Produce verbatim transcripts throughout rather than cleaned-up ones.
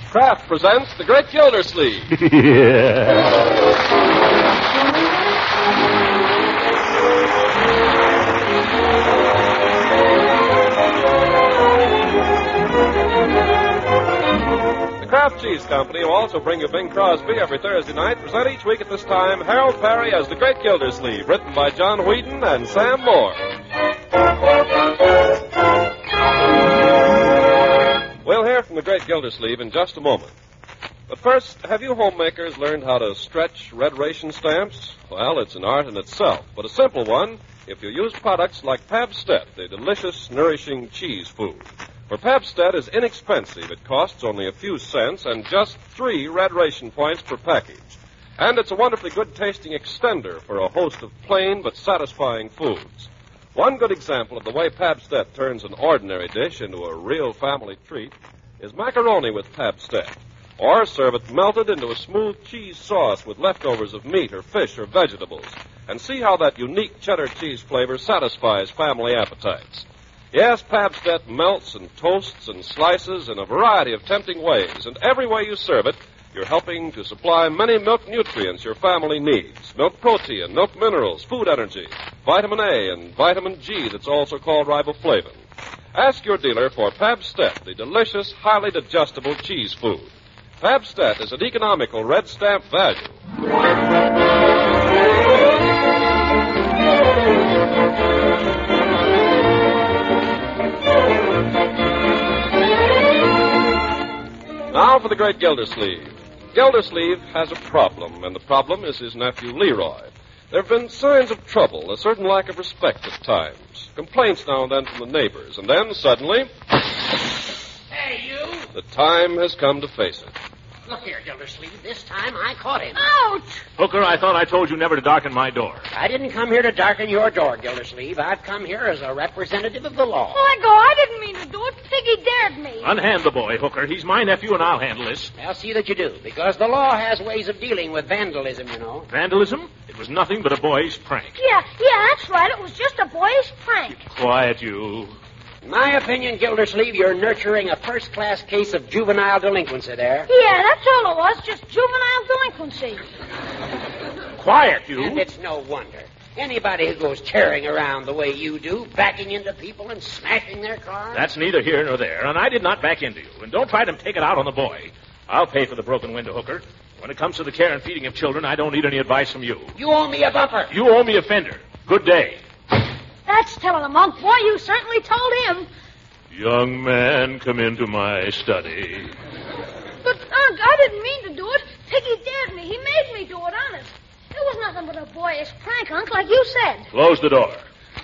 Kraft presents The Great Gildersleeve. The Kraft Cheese Company will also bring you Bing Crosby every Thursday night. Present each week at this time Harold Perry as The Great Gildersleeve, written by John Whedon and Sam Moore. We'll hear from The Great Gildersleeve in just a moment. But first, have you homemakers learned how to stretch red ration stamps? Well, it's an art in itself, but a simple one if you use products like Pabstet, the delicious, nourishing cheese food. For Pabstet is inexpensive. It costs only a few cents and just three red ration points per package. And it's a wonderfully good-tasting extender for a host of plain but satisfying foods. One good example of the way Pabstet turns an ordinary dish into a real family treat is macaroni with Pabstet. Or serve it melted into a smooth cheese sauce with leftovers of meat or fish or vegetables. And see how that unique cheddar cheese flavor satisfies family appetites. Yes, Pabstet melts and toasts and slices in a variety of tempting ways. And every way you serve it, you're helping to supply many milk nutrients your family needs. Milk protein, milk minerals, food energy, vitamin A, and vitamin G that's also called riboflavin. Ask your dealer for Pabstet, the delicious, highly digestible cheese food. Pabstet is an economical red stamp value. Now for the Great Gildersleeve. Gildersleeve has a problem, and the problem is his nephew Leroy. There have been signs of trouble, a certain lack of respect at times, complaints now and then from the neighbors, and then suddenly... Hey, you! The time has come to face it. Look here, Gildersleeve. This time I caught him. Ouch! Hooker, I thought I told you never to darken my door. I didn't come here to darken your door, Gildersleeve. I've come here as a representative of the law. Let go. I didn't mean to do it. Piggy dared me. Unhand the boy, Hooker. He's my nephew, and I'll handle this. I'll see that you do, because the law has ways of dealing with vandalism, you know. Vandalism? It was nothing but a boy's prank. Yeah, yeah, that's right. It was just a boyish prank. Quiet, you. In my opinion, Gildersleeve, you're nurturing a first-class case of juvenile delinquency there. Yeah, that's all it was. Just juvenile delinquency. Quiet, you. And it's no wonder. Anybody who goes tearing around the way you do, backing into people and smashing their cars. That's neither here nor there, and I did not back into you. And don't try to take it out on the boy. I'll pay for the broken window, Hooker. When it comes to the care and feeding of children, I don't need any advice from you. You owe me a bumper. You owe me a fender. Good day. That's telling him, Unc. Boy, you certainly told him. Young man, come into my study. But, Unc, I didn't mean to do it. Piggy dared me. He made me do it, honest. It was nothing but a boyish prank, Unc, like you said. Close the door.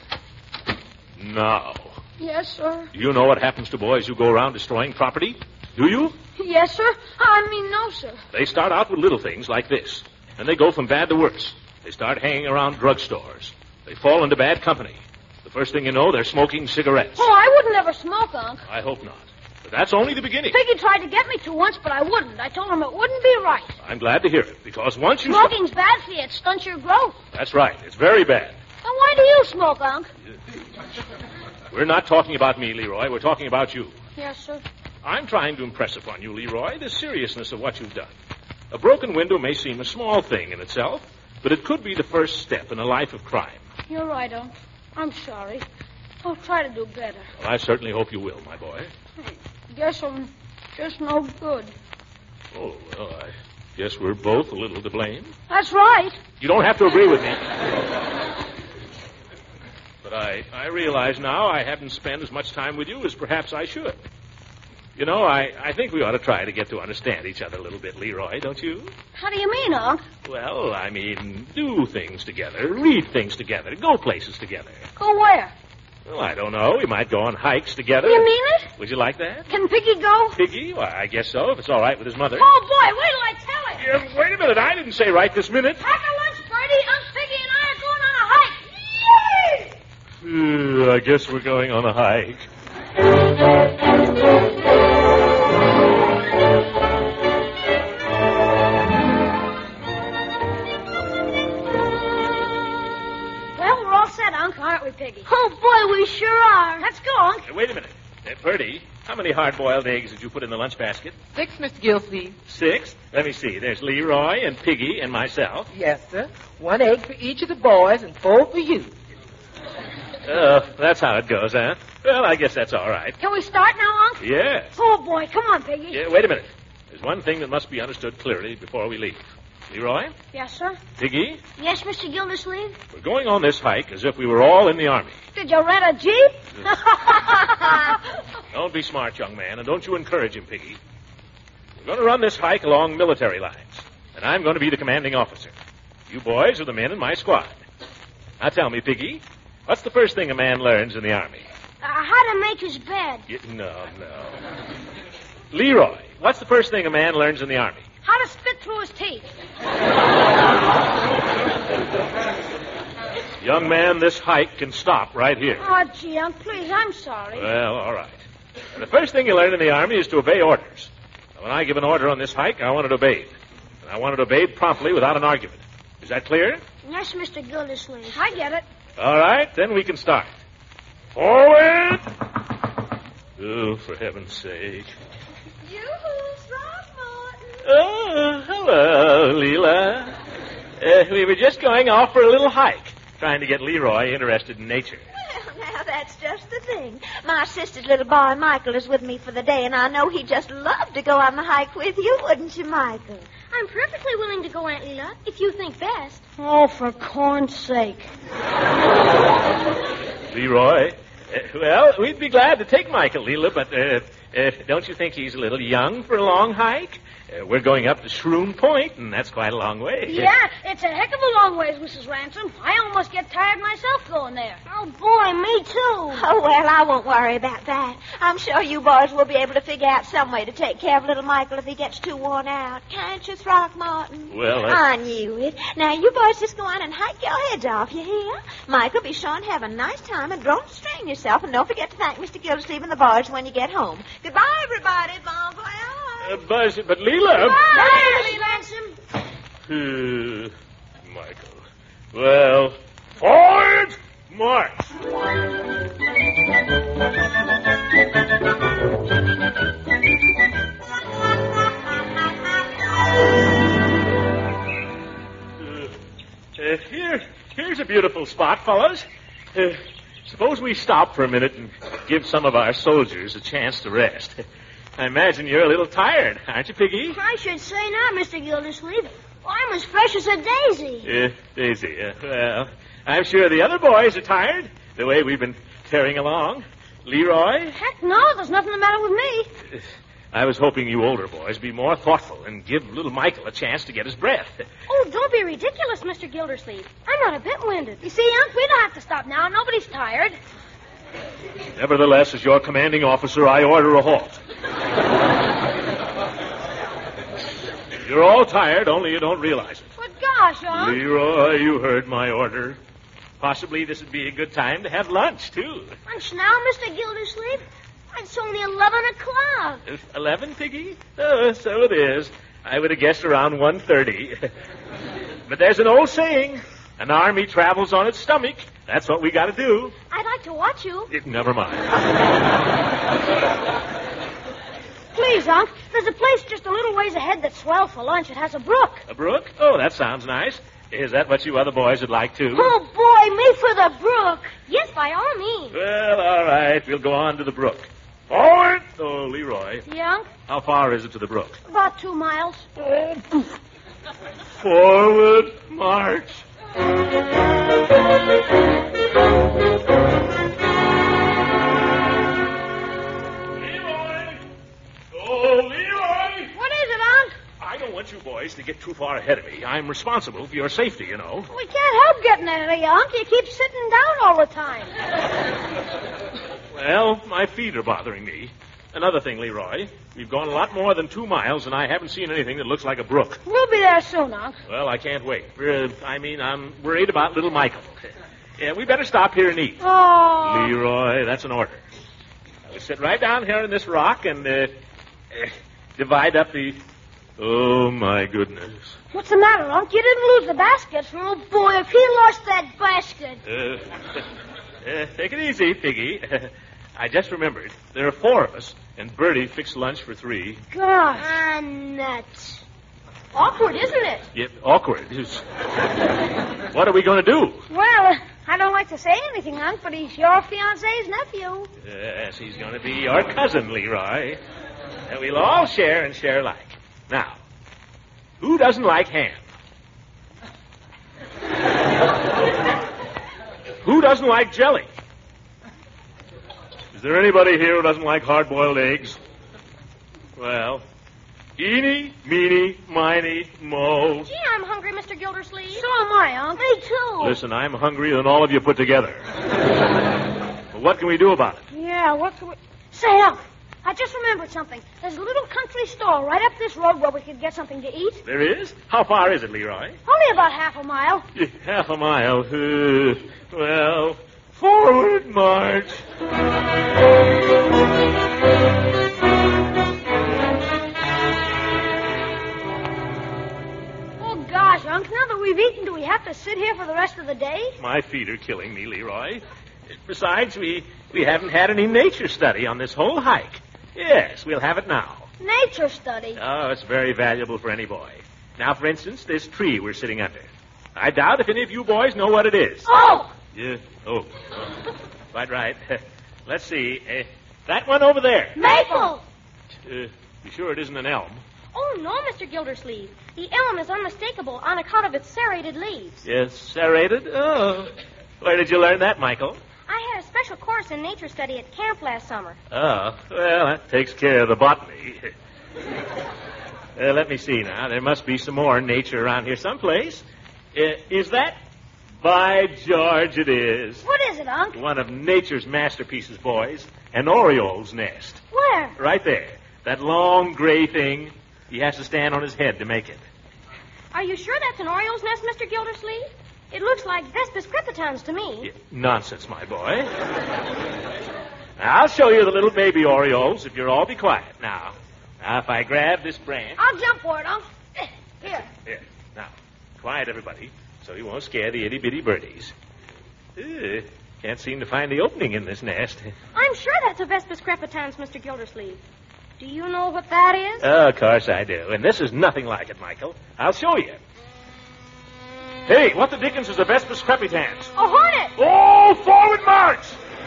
Now, Yes, sir. you know what happens to boys who go around destroying property? Do you? Yes, sir. I mean, no, sir. They start out with little things like this, and they go from bad to worse. They start hanging around drugstores. They fall into bad company. The first thing you know, they're smoking cigarettes. Oh, I wouldn't ever smoke, Unc. I hope not. But that's only the beginning. Piggy tried to get me to once, but I wouldn't. I told him it wouldn't be right. I'm glad to hear it, because once you... Smoking's bad for you. It stunts your growth. That's right. It's very bad. Then why do you smoke, Unc? We're not talking about me, Leroy. We're talking about you. Yes, sir. I'm trying to impress upon you, Leroy, the seriousness of what you've done. A broken window may seem a small thing in itself, but it could be the first step in a life of crime. You're right, Unc. I'm sorry. I'll try to do better. Well, I certainly hope you will, my boy. I guess I'm just no good. Oh, well, I guess we're both a little to blame. That's right. You don't have to agree with me. But I, I realize now I haven't spent as much time with you as perhaps I should. You know, I, I think we ought to try to get to understand each other a little bit, Leroy, don't you? How do you mean, Unc? Well, I mean, do things together, read things together, go places together. Go where? Well, I don't know. We might go on hikes together. You mean it? Would you like that? Can Piggy go? Piggy? Well, I guess so, if it's all right with his mother. Oh, boy, wait till I tell him. Yeah, wait a minute. I didn't say right this minute. Pack a lunch, Bertie. Unc, Piggy, and I are going on a hike. Yay! Uh, I guess we're going on a hike. Well, we're all set, Unc, aren't we, Piggy? Oh, boy, we sure are. Let's go, Unc. Hey, wait a minute. Uh, Bertie, come many hard-boiled eggs did you put in the lunch basket? Six, Mister Gilsleeve. Six? Let me see. There's Leroy and Piggy and myself. Yes, sir. One egg for each of the boys and four for you. Oh, that's how it goes, huh? Well, I guess that's all right. Can we start now, Unc? Yes. Oh, boy, come on, Piggy. Yeah, wait a minute. There's one thing that must be understood clearly before we leave. Leroy? Yes, sir? Piggy? Yes, Mister Gildersleeve? We're going on this hike as if we were all in the Army. Did you rent a Jeep? Don't be smart, young man, and don't you encourage him, Piggy. We're going to run this hike along military lines, and I'm going to be the commanding officer. You boys are the men in my squad. Now tell me, Piggy, what's the first thing a man learns in the Army? Uh, how to make his bed. You, no, no. Leroy, what's the first thing a man learns in the Army? How to spit through his teeth. Young man, this hike can stop right here. Oh, gee, Unc, please, I'm sorry. Well, all right. The first thing you learn in the Army is to obey orders. Now, when I give an order on this hike, I want it obeyed. And I want it obeyed promptly without an argument. Is that clear? Yes, Mister Gildersleeve. I get it. All right, then we can start. Forward! Oh, for heaven's sake. Yoo-hoo, Throckmorton. Oh, hello, Leela. Uh, we were just going off for a little hike, trying to get Leroy interested in nature. Well, now, that's just the thing. My sister's little boy, Michael, is with me for the day, and I know he'd just love to go on the hike with you, wouldn't you, Michael? I'm perfectly willing to go, Aunt Leela, if you think best. Oh, for corn's sake. Leroy, uh, well, we'd be glad to take Michael, Leela, but uh, uh, don't you think he's a little young for a long hike? Uh, we're going up to Shroom Point, and that's quite a long way. Yeah, it's a heck of a long ways, Missus Ransom. I almost get tired myself going there. Oh, boy, me too. Oh, well, I won't worry about that. I'm sure you boys will be able to figure out some way to take care of little Michael if he gets too worn out. Can't you, Throckmorton? Well, uh... I knew it. Now, you boys just go on and hike your heads off, you hear? Michael, be sure and have a nice time and don't strain yourself, and don't forget to thank Mister Gildersleeve and the boys when you get home. Goodbye, everybody. Bon voyage. Uh, but, but Leela... Bye, Missus Ransom. Uh, Michael. Well, forward, march. Uh, uh, here, here's a beautiful spot, fellas. Uh, suppose we stop for a minute and give some of our soldiers a chance to rest. I imagine you're a little tired, aren't you, Piggy? I should say not, Mister Gildersleeve. I'm as fresh as a daisy. Uh, Daisy, uh, well, I'm sure the other boys are tired, the way we've been tearing along. Leroy? Heck no, there's nothing the matter with me. Uh, I was hoping you older boys be more thoughtful and give little Michael a chance to get his breath. Oh, don't be ridiculous, Mister Gildersleeve. I'm not a bit winded. You see, Unc, we don't have to stop now. Nobody's tired. Nevertheless, as your commanding officer, I order a halt. You're all tired, only you don't realize it. But gosh, Unc. Leroy, you heard my order. Possibly this would be a good time to have lunch, too. Lunch now, Mister Gildersleeve? It's only eleven o'clock. Uh, Eleven, Piggy? Oh, so it is. I would have guessed around one thirty. But there's an old saying, an army travels on its stomach. That's what we got to do. I'd like to watch you. It, never mind. Please, Unc, there's a place just a little ways ahead that's swell for lunch. It has a brook. A brook? Oh, that sounds nice. Is that what you other boys would like, too? Oh, boy, me for the brook. Yes, by all means. Well, all right. We'll go on to the brook. Forward! Oh, Leroy. Yeah, Unc? How far is it to the brook? About two miles. Forward, march. Leroy! Oh, Leroy! What is it, Unc? I don't want you boys to get too far ahead of me. I'm responsible for your safety, you know. We can't help getting ahead of you, Unc. You keep sitting down all the time. Well, my feet are bothering me. Another thing, Leroy. We've gone a lot more than two miles, and I haven't seen anything that looks like a brook. We'll be there soon, Unc. Well, I can't wait. Uh, I mean, I'm worried about little Michael. Yeah, we better stop here and eat. Oh. Leroy, that's an order. We'll sit right down here in this rock and uh, uh, divide up the... Oh, my goodness. What's the matter, Unc? You didn't lose the basket. Oh, boy, if he lost that basket. Uh, uh, take it easy, Piggy. I just remembered. There are four of us, and Bertie fixed lunch for three. Gosh. Ah, nuts. Awkward, isn't it? Yep, awkward. It's- What are we going to do? Well, I don't like to say anything, Unc, but he's your fiancé's nephew. Yes, he's going to be your cousin, Leroy. And we'll all share and share alike. Now, who doesn't like ham? Who doesn't like jelly? Is there anybody here who doesn't like hard-boiled eggs? Well, eeny, meeny, miny, mo. Gee, I'm hungry, Mister Gildersleeve. So am I, Unc. Me too. Listen, I'm hungrier than all of you put together. Well, what can we do about it? Yeah, what can we... Say, Unc, I just remembered something. There's a little country store right up this road where we could get something to eat. There is? How far is it, Leroy? Only about half a mile. Half a mile. Uh, well, forward march. Oh, gosh, Unc, now that we've eaten, do we have to sit here for the rest of the day? My feet are killing me, Leroy. Besides, we, we haven't had any nature study on this whole hike. Yes, we'll have it now. Nature study. Oh, it's very valuable for any boy. Now, for instance, this tree we're sitting under. I doubt if any of you boys know what it is. Oh! Yeah. Oh. oh. Quite right. Let's see. Uh, that one over there. Maple! Uh, you sure it isn't an elm? Oh, no, Mister Gildersleeve. The elm is unmistakable on account of its serrated leaves. Yes, serrated? Oh. Where did you learn that, Michael? I had a special course in nature study at camp last summer. Oh, well, that takes care of the botany. uh, let me see now. There must be some more nature around here someplace. Uh, is that? By George, it is. What is it, Unc? One of nature's masterpieces, boys. An oriole's nest. Where? Right there. That long gray thing. He has to stand on his head to make it. Are you sure that's an oriole's nest, Mister Gildersleeve? It looks like Vespas crepitans to me. Yeah, nonsense, my boy. I'll show you the little baby orioles if you'll all be quiet now. Now, if I grab this branch... I'll jump for it, Unc. Here. Here. Now, quiet, everybody, so you won't scare the itty-bitty birdies. Uh, can't seem to find the opening in this nest. I'm sure that's a Vespas crepitans, Mister Gildersleeve. Do you know what that is? Oh, of course I do. And this is nothing like it, Michael. I'll show you. Hey, what the dickens is a Vespas crepitans? A hornet! Oh, forward march!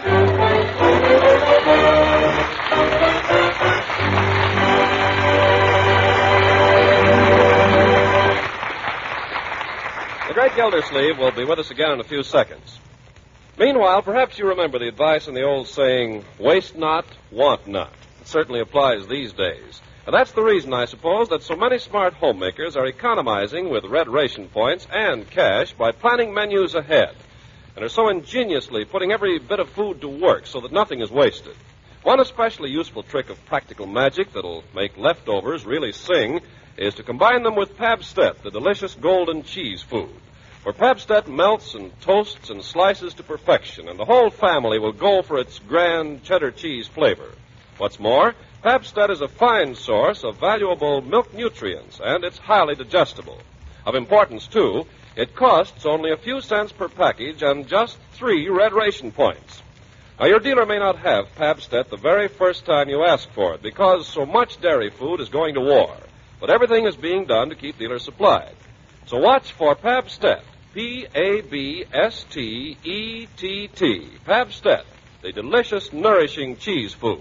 The great Gildersleeve will be with us again in a few seconds. Meanwhile, perhaps you remember the advice in the old saying, waste not, want not. It certainly applies these days. And that's the reason, I suppose, that so many smart homemakers are economizing with red ration points and cash by planning menus ahead, and are so ingeniously putting every bit of food to work so that nothing is wasted. One especially useful trick of practical magic that'll make leftovers really sing is to combine them with Pabstet, the delicious golden cheese food. For Pabstet melts and toasts and slices to perfection, and the whole family will go for its grand cheddar cheese flavor. What's more, Pabstet is a fine source of valuable milk nutrients, and it's highly digestible. Of importance, too, it costs only a few cents per package and just three red ration points. Now, your dealer may not have Pabstet the very first time you ask for it because so much dairy food is going to war, but everything is being done to keep dealers supplied. So watch for Pabstet, P A B S T E T T, Pabstet, the delicious, nourishing cheese food.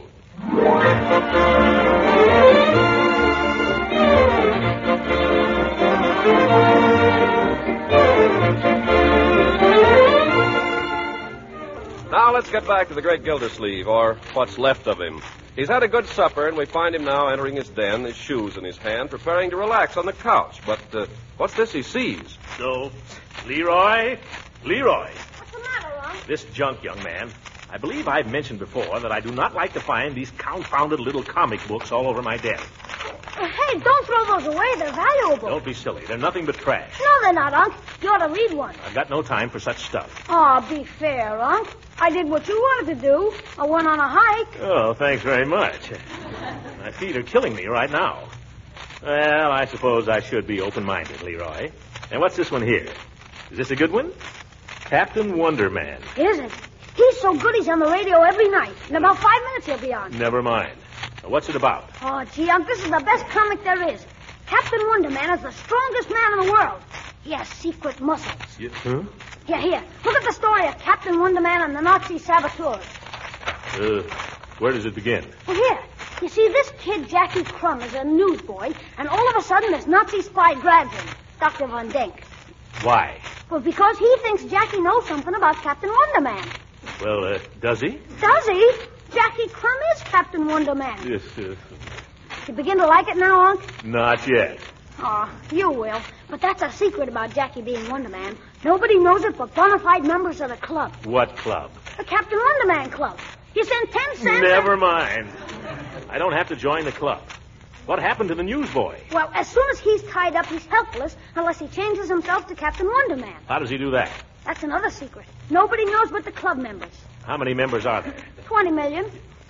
Now let's get back to the great Gildersleeve, or what's left of him. He's had a good supper, and we find him now entering his den, his shoes in his hand, preparing to relax on the couch. But uh, what's this he sees? So, Leroy, Leroy, What's the matter, Unc? this junk, young man. I believe I've mentioned before that I do not like to find these confounded little comic books all over my desk. Uh, hey, don't throw those away. They're valuable. Don't be silly. They're nothing but trash. No, they're not, Unc. You ought to read one. I've got no time for such stuff. Aw, be fair, Unc. I did what you wanted to do. I went on a hike. Oh, thanks very much. My feet are killing me right now. Well, I suppose I should be open-minded, Leroy. And what's this one here? Is this a good one? Captain Wonderman. Is it? He's so good he's on the radio every night. In about five minutes he'll be on. Never mind. Now, what's it about? Oh, gee, Unc, this is the best comic there is. Captain Wonder Man is the strongest man in the world. He has secret muscles. You, huh? Yeah, here. Look at the story of Captain Wonder Man and the Nazi saboteurs. Uh, where does it begin? Well, here. You see, this kid, Jackie Crumb, is a newsboy, and all of a sudden this Nazi spy grabs him, Doctor Von Denk. Why? Well, because he thinks Jackie knows something about Captain Wonder Man. Well, uh, does he? Does he? Jackie Crumb is Captain Wonder Man. Yes, uh, You begin to like it now, Unc? not yet. Oh, you will. But that's a secret about Jackie being Wonder Man. Nobody knows it but bona fide members of the club. What club? The Captain Wonder Man Club. You send ten cents... Never and... mind. I don't have to join the club. What happened to the newsboy? Well, as soon as he's tied up, he's helpless unless he changes himself to Captain Wonder Man. How does he do that? That's another secret. Nobody knows but the club members. How many members are there? Twenty million.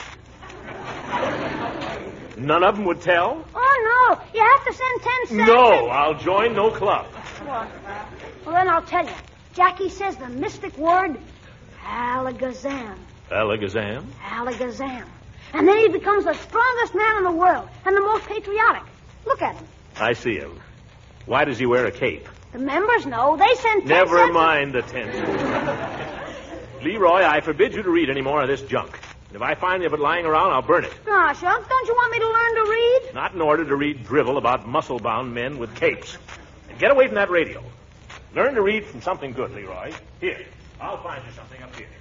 None of them would tell? Oh, no. You have to send ten cents. No, and- I'll join no club. Well, well, then I'll tell you. Jackie says the mystic word, Alakazam. Alakazam? Alakazam. And then he becomes the strongest man in the world and the most patriotic. Look at him. I see him. Why does he wear a cape? The members know. They send ten Never cents. mind the ten cents. Leroy, I forbid you to read any more of this junk. And if I find you of it lying around, I'll burn it. Gosh, Unc, don't you want me to learn to read? Not in order to read drivel about muscle-bound men with capes. And get away from that radio. Learn to read from something good, Leroy. Here, I'll find you something up here.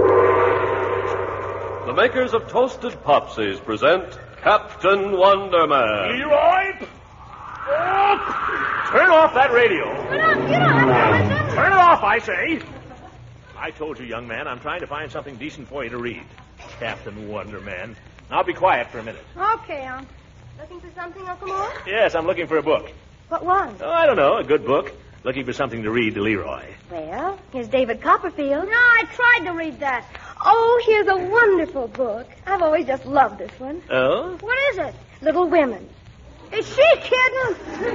The makers of Toasted Popsies present Captain Wonder Man. Leroy! Oh! Turn off that radio. But, Unc, you don't have to listen. Turn it off, I say. I told you, young man, I'm trying to find something decent for you to read. Captain Wonder Man. Now be quiet for a minute. Okay, Unc. Looking for something, Uncle Mort? Yes, I'm looking for a book. What one? Oh, I don't know, a good book. Looking for something to read to Leroy. Well, here's David Copperfield. No, I tried to read that. Oh, here's a wonderful book. I've always just loved this one. Oh? What is it? Little Women. Is she kidding?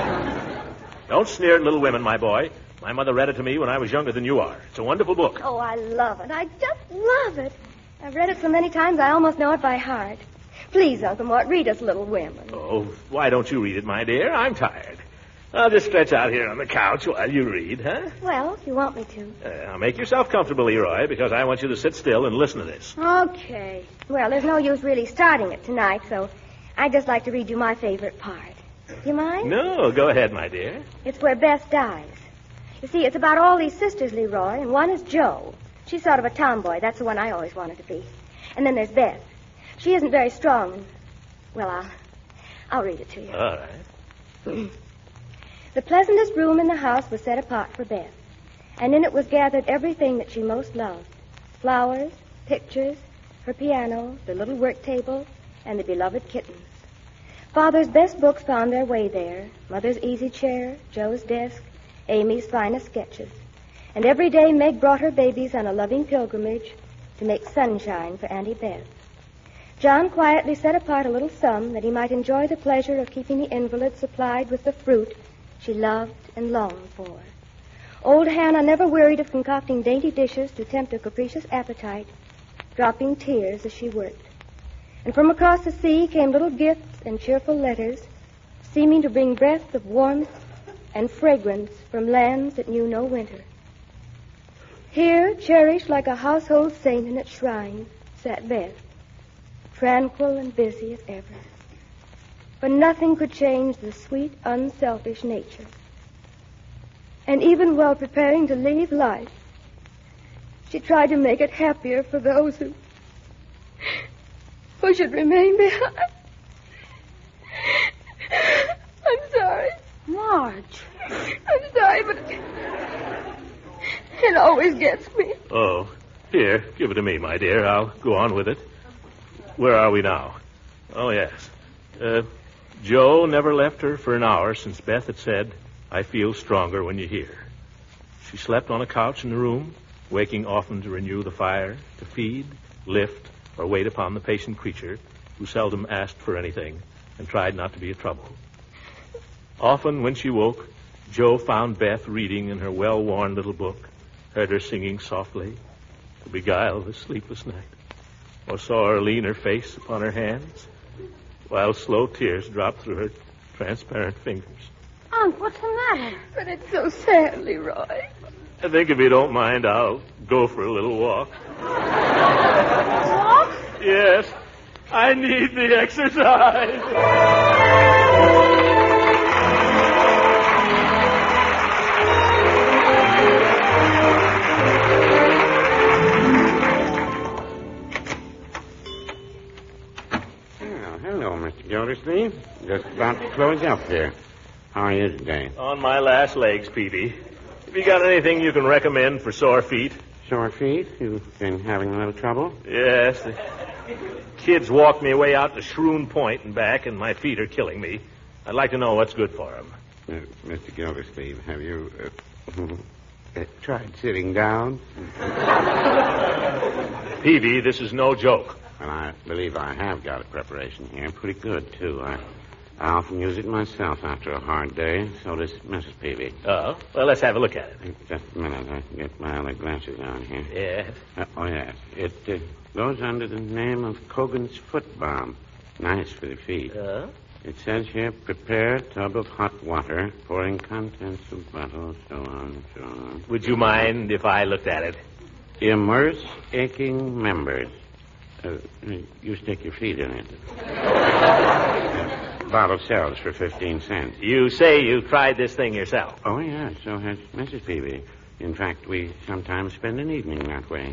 Don't sneer at Little Women, my boy. My mother read it to me when I was younger than you are. It's a wonderful book. Oh, I love it. I just love it. I've read it so many times I almost know it by heart. Please, Uncle Mort, read us Little Women. Oh, why don't you read it, my dear? I'm tired. I'll just stretch out here on the couch while you read, huh? Well, if you want me to. Uh, now, make yourself comfortable, Leroy, because I want you to sit still and listen to this. Okay. Well, there's no use really starting it tonight, so I'd just like to read you my favorite part. Do you mind? No, go ahead, my dear. It's where Beth dies. You see, it's about all these sisters, Leroy, and one is Jo. She's sort of a tomboy. That's the one I always wanted to be. And then there's Beth. She isn't very strong. And, well, I'll, I'll read it to you. All right. The pleasantest room in the house was set apart for Beth, and in it was gathered everything that she most loved. Flowers, pictures, her piano, the little work table, and the beloved kittens. Father's best books found their way there, Mother's easy chair, Joe's desk, Amy's finest sketches. And every day Meg brought her babies on a loving pilgrimage to make sunshine for Auntie Beth. John quietly set apart a little sum that he might enjoy the pleasure of keeping the invalid supplied with the fruit she loved and longed for. Old Hannah never wearied of concocting dainty dishes to tempt a capricious appetite, dropping tears as she worked. And from across the sea came little gifts and cheerful letters, seeming to bring breath of warmth and fragrance from lands that knew no winter. Here, cherished like a household saint in its shrine, sat Beth, tranquil and busy as ever. But nothing could change the sweet, unselfish nature. And even while preparing to leave life, she tried to make it happier for those who, who should remain behind. I'm sorry. Marge. I'm sorry, but it, it always gets me. Oh, here, give it to me, my dear. I'll go on with it. Where are we now? Oh, yes. Uh, Joe never left her for an hour since Beth had said, I feel stronger when you're here. She slept on a couch in the room, waking often to renew the fire, to feed, lift, or wait upon the patient creature who seldom asked for anything and tried not to be a trouble. Often when she woke, Joe found Beth reading in her well-worn little book, heard her singing softly, to beguile the sleepless night, or saw her lean her face upon her hands, while slow tears dropped through her transparent fingers. Unc, what's the matter? But it's so sad, Leroy. I think if you don't mind, I'll go for a little walk. Walk? Yes, I need the exercise. Oh, hello, Mister Gildersleeve. Just about to close up here. How are you today? On my last legs, Peavy. Have you got anything you can recommend for sore feet? Sore feet? You've been having a little trouble? Yes. The kids walked me way out to Shroon Point and back, and my feet are killing me. I'd like to know what's good for them. Uh, Mister Gildersleeve, have you uh, uh, tried sitting down? Peavy, this is no joke. Well, I believe I have got a preparation here. Pretty good, too. I, I often use it myself after a hard day. So does Missus Peavy. Oh? Well, let's have a look at it. Just a minute. I can get my other glasses on here. Yes. Uh, oh, yes. It uh, goes under the name of Kogan's Foot Balm. Nice for the feet. Uh? It says here, prepare a tub of hot water, pouring contents of bottle, so on, so on. Would you mind if I looked at it? Immerse aching members. Uh, you stick your feet in it. Bottle sells for fifteen cents. You say you tried this thing yourself. Oh, yeah, so has Missus Peavy. In fact, we sometimes spend an evening that way.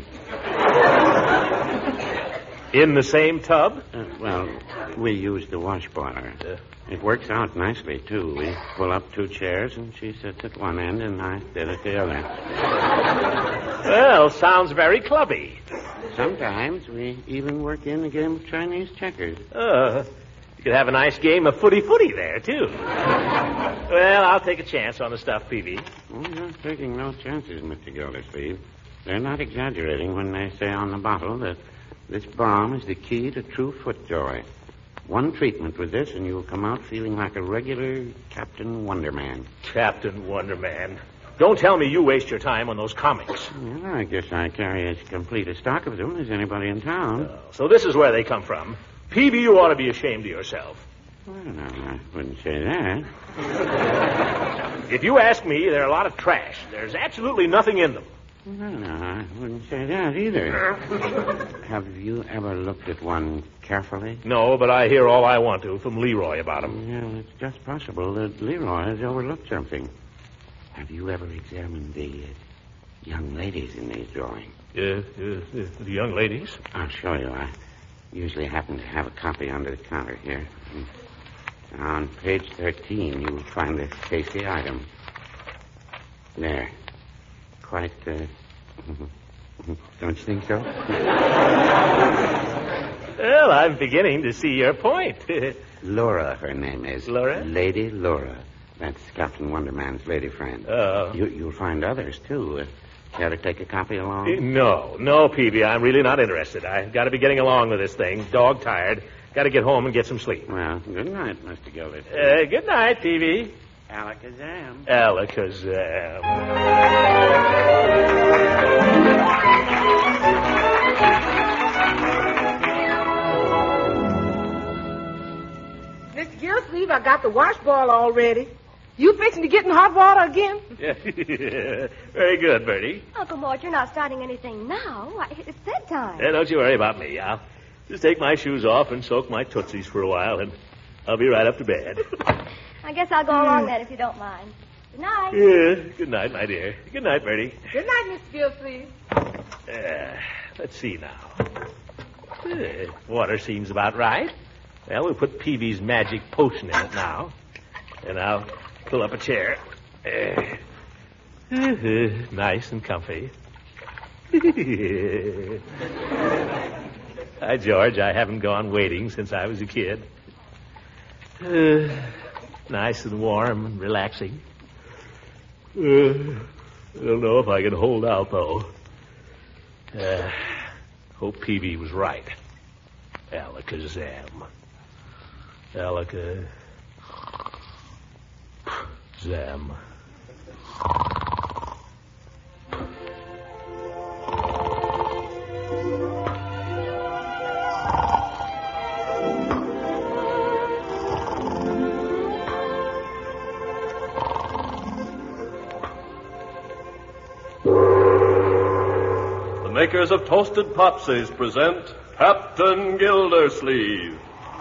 In the same tub? Uh, well, we use the wash boiler. Uh. It works out nicely, too. We pull up two chairs, and she sits at one end, and I sit at the other. Well, sounds very clubby. Sometimes we even work in a game of Chinese checkers. Uh, you could have a nice game of footy-footy there, too. Well, I'll take a chance on the stuff, Peavy. Oh, you're taking no chances, Mister Gildersleeve. They're not exaggerating when they say on the bottle that this balm is the key to true foot joy. One treatment with this, and you'll come out feeling like a regular Captain Wonderman. Captain Wonderman. Don't tell me you waste your time on those comics. Well, I guess I carry as complete a stock of them as anybody in town. Oh, so this is where they come from. Peavy, you ought to be ashamed of yourself. Well, no, I wouldn't say that. If you ask me, they're a lot of trash. There's absolutely nothing in them. Well, no, I wouldn't say that either. Have you ever looked at one carefully? No, but I hear all I want to from Leroy about them. Yeah, it's just possible that Leroy has overlooked something. Have you ever examined the uh, young ladies in these drawings? Uh, uh, uh, the young ladies? I'll show you. I usually happen to have a copy under the counter here. On page thirteen, you will find this tasty item. There. Quite, uh... don't you think so? Well, I'm beginning to see your point. Laura, her name is. Laura? Lady Laura. That's Captain Wonderman's lady friend. Oh. You, you'll find others, too. Uh, care to take a copy along? No, no, Peavy. I'm really not interested. I've got to be getting along with this thing. Dog tired. Got to get home and get some sleep. Well, good night, Mister Gildersleeve. Uh, good night, Peavy. Alakazam. Alakazam. Mister Gildersleeve, I got the wash boil all ready. You fixing to get in hot water again? Yeah. Very good, Bertie. Uncle Mort, you're not starting anything now. Why, it's bedtime. Yeah, don't you worry about me. I'll just take my shoes off and soak my tootsies for a while, and I'll be right up to bed. I guess I'll go along then if you don't mind. Good night. Yeah. Good night, my dear. Good night, Bertie. Good night, Mister Gildersleeve. Uh, let's see now. Uh, water seems about right. Well, we'll put Peavy's magic potion in it now. And I'll pull up a chair. Uh, uh, nice and comfy. Hi, George. I haven't gone wading since I was a kid. Uh, nice and warm and relaxing. Uh, I don't know if I can hold out, though. Uh, hope Peavy was right. Alakazam. Alakazam. makers of Toasted Popsies present Captain Gildersleeve.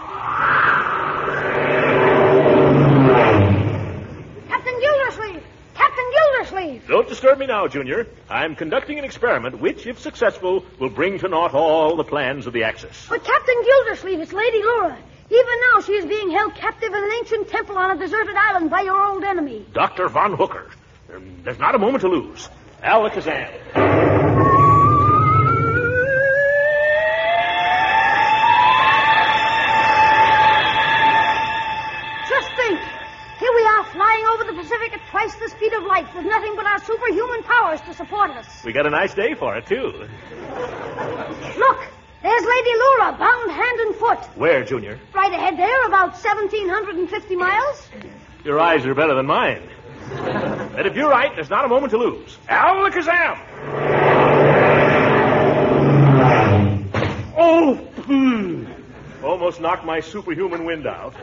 Captain Gildersleeve! Captain Gildersleeve! Don't disturb me now, Junior. I'm conducting an experiment which, if successful, will bring to naught all the plans of the Axis. But Captain Gildersleeve, it's Lady Laura. Even now she is being held captive in an ancient temple on a deserted island by your old enemy. Doctor Von Hooker. Um, there's not a moment to lose. Alakazam. Just think. Here we are flying over the Pacific at twice the speed of light with nothing but our superhuman powers to support us. We got a nice day for it, too. Look, there's Lady Laura, bound hand and foot. Where, Junior? Right ahead there, about seventeen fifty miles. Your eyes are better than mine. And if you're right, there's not a moment to lose. Alakazam! Oh! hmm. Almost knocked my superhuman wind out.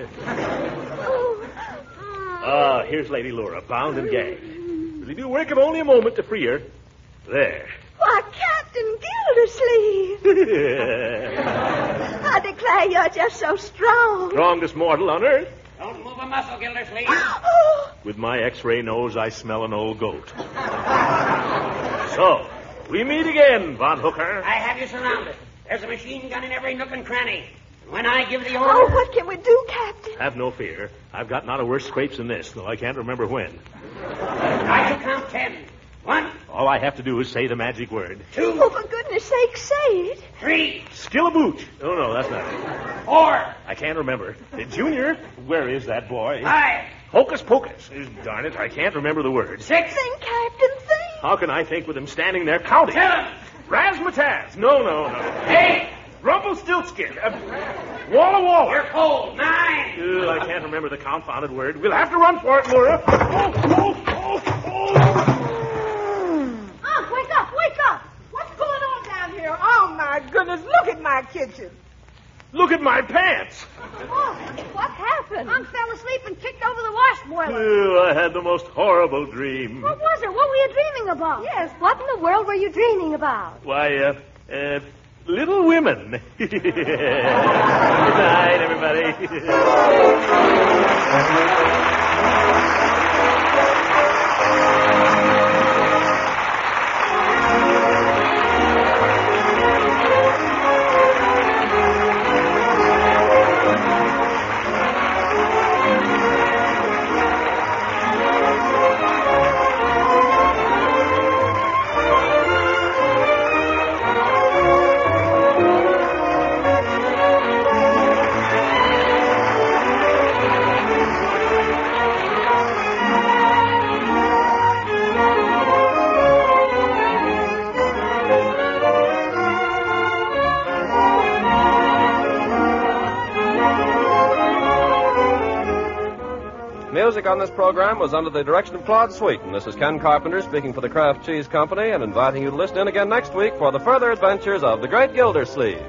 Ah, here's Lady Laura, bound and gagged. It'll do work of only a moment to free her. There. Why, Captain Gildersleeve. I declare you're just so strong. Strongest mortal on earth. Don't move a muscle, Gildersleeve. With my X-ray nose, I smell an old goat. So, we meet again, Von Hooker. I have you surrounded. There's a machine gun in every nook and cranny. And when I give the order... Oh, what can we do, Captain? Have no fear. I've got not a worse scrapes than this, though I can't remember when. I shall count ten. One. All I have to do is say the magic word. Two. Oh, for goodness sake, say it. Three. Skillabooch. Oh, no, that's not it. Four. I can't remember. Uh, Junior, where is that boy? Five. Hocus pocus. Uh, Darn it, I can't remember the word. Six. Think, Captain, think. How can I think with him standing there counting? Seven. Razzmatazz. No, no, no. Eight. Rumpelstiltskin. Uh, Walla Walla. You're cold. Nine. Uh, I can't remember the confounded word. We'll have to run for it, Laura. Oh, oh, oh, oh. Unc, wake up, wake up. What's going on down here? Oh, my goodness, look at my kitchen. Look at my pants. Oh, what happened? Unc fell asleep and kicked over the wash boiler. Oh, I had the most horrible dream. What was it? What were you dreaming about? Yes, what in the world were you dreaming about? Why, uh, uh, Little Women. Good night, everybody. Music on this program was under the direction of Claude Sweeten. This is Ken Carpenter speaking for the Kraft Cheese Company and inviting you to listen in again next week for the further adventures of the Great Gildersleeve.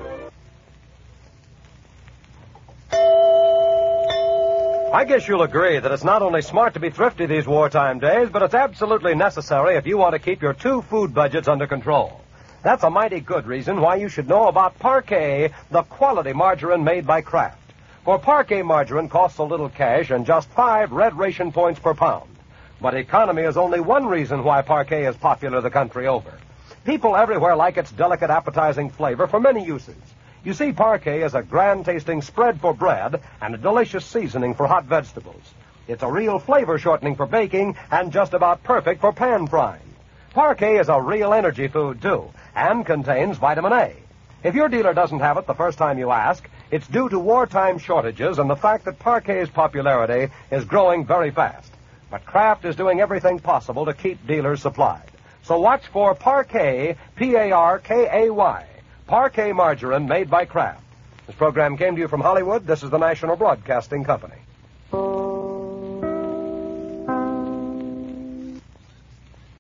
I guess you'll agree that it's not only smart to be thrifty these wartime days, but it's absolutely necessary if you want to keep your two food budgets under control. That's a mighty good reason why you should know about Parquet, the quality margarine made by Kraft. For Parquet margarine costs a little cash and just five red ration points per pound. But economy is only one reason why Parquet is popular the country over. People everywhere like its delicate, appetizing flavor for many uses. You see, Parquet is a grand-tasting spread for bread and a delicious seasoning for hot vegetables. It's a real flavor shortening for baking and just about perfect for pan frying. Parquet is a real energy food, too, and contains vitamin A. If your dealer doesn't have it the first time you ask, it's due to wartime shortages and the fact that Parquet's popularity is growing very fast. But Kraft is doing everything possible to keep dealers supplied. So watch for Parquet, P A R K A Y, Parquet margarine made by Kraft. This program came to you from Hollywood. This is the National Broadcasting Company.